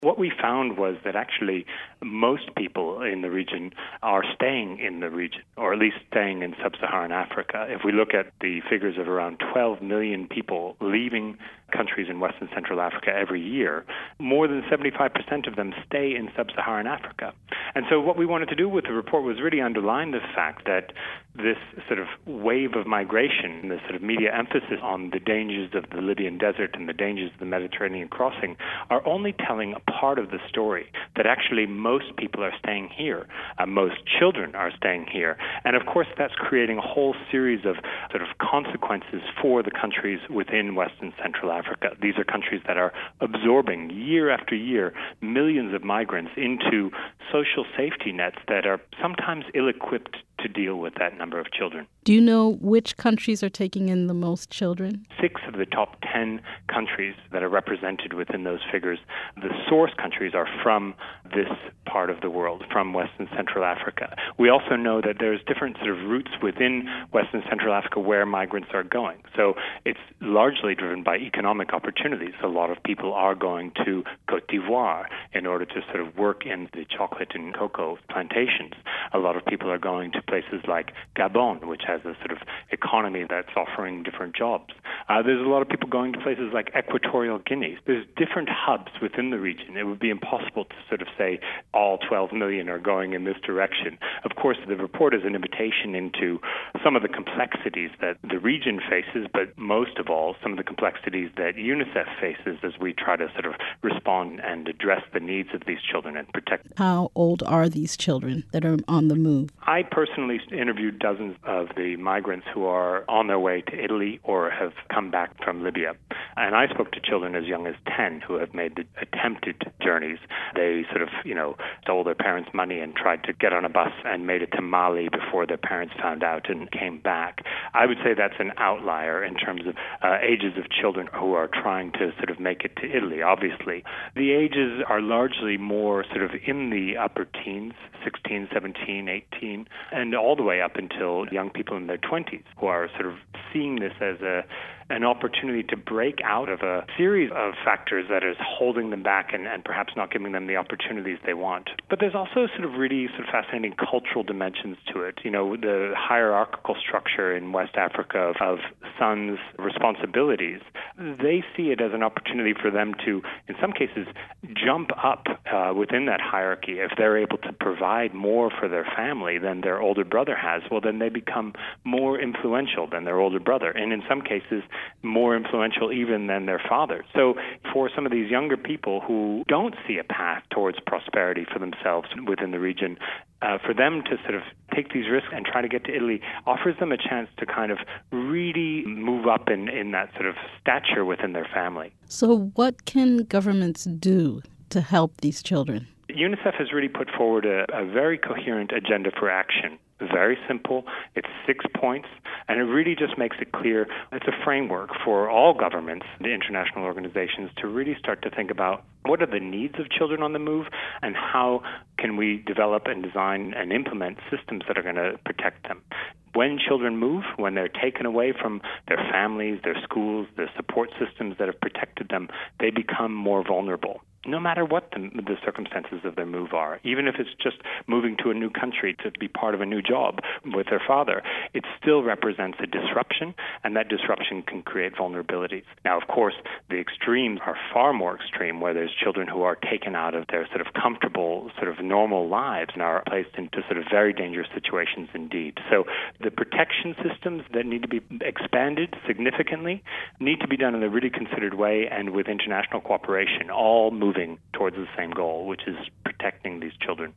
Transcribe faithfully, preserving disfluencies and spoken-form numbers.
What we found was that actually most people in the region are staying in the region, or at least staying in sub-Saharan Africa. If we look at the figures of around twelve million people leaving countries in West and Central Africa every year, more than seventy-five percent of them stay in sub-Saharan Africa. And so what we wanted to do with the report was really underline the fact that this sort of wave of migration, this sort of media emphasis on the dangers of the Libyan desert and the dangers of the Mediterranean crossing are only telling a part of the story, that actually most people are staying here, uh, most children are staying here. And of course that's creating a whole series of sort of consequences for the countries within West and Central Africa. These are countries that are absorbing year after year millions of migrants into social safety nets that are sometimes ill-equipped to deal with that number of children. Do you know which countries are taking in the most children? Six of the top ten countries that are represented within those figures, the source countries are from this part of the world, from West and Central Africa. We also know that there's different sort of routes within West and Central Africa where migrants are going. So it's largely driven by economic opportunities. A lot of people are going to Côte d'Ivoire in order to sort of work in the chocolate and cocoa plantations. A lot of people are going to places like Gabon, which has a sort of economy that's offering different jobs. Uh, there's a lot of people going to places like Equatorial Guinea. There's different hubs within the region. It would be impossible to sort of say all twelve million are going in this direction. Of course, the report is an invitation into some of the complexities that the region faces, but most of all, some of the complexities that UNICEF faces as we try to sort of respond and address the needs of these children and protect them. How old are these children that are on the move? I personally interviewed dozens of the migrants who are on their way to Italy or have come back from Libya. And I spoke to children as young as ten who have made the attempted journeys. They sort of, you know, stole their parents' money and tried to get on a bus and made it to Mali before their parents found out and came back. I would say that's an outlier in terms of uh, ages of children who are trying to sort of make it to Italy, obviously. The ages are largely more sort of in the upper teens, sixteen, seventeen, eighteen, and all the way up until young people in their twenties who are sort of seeing this as a an opportunity to break out of a series of factors that is holding them back and, and perhaps not giving them the opportunities they want. But there's also sort of really sort of fascinating cultural dimensions to it. You know, the hierarchical structure in West Africa of, of sons' responsibilities, they see it as an opportunity for them to, in some cases, jump up uh, within that hierarchy. If they're able to provide more for their family than their older brother has, well, then they become more influential than their older brother. And in some cases, more influential even than their father. So for some of these younger people who don't see a path towards prosperity for themselves within the region, uh, for them to sort of take these risks and try to get to Italy offers them a chance to kind of really move up in, in that sort of stature within their family. So what can governments do to help these children? UNICEF has really put forward a, a very coherent agenda for action. Very simple. It's six points, and it really just makes it clear it's a framework for all governments, the international organizations, to really start to think about what are the needs of children on the move and how can we develop and design and implement systems that are going to protect them. When children move, when they're taken away from their families, their schools, their support systems that have protected them, they become more vulnerable. No matter what the, the circumstances of their move are, even if it's just moving to a new country to be part of a new job with their father, it still represents a disruption, and that disruption can create vulnerabilities. Now, of course, the extremes are far more extreme, where there's children who are taken out of their sort of comfortable, sort of normal lives and are placed into sort of very dangerous situations indeed. So the protection systems that need to be expanded significantly need to be done in a really considered way and with international cooperation, all moving towards the same goal, which is protecting these children.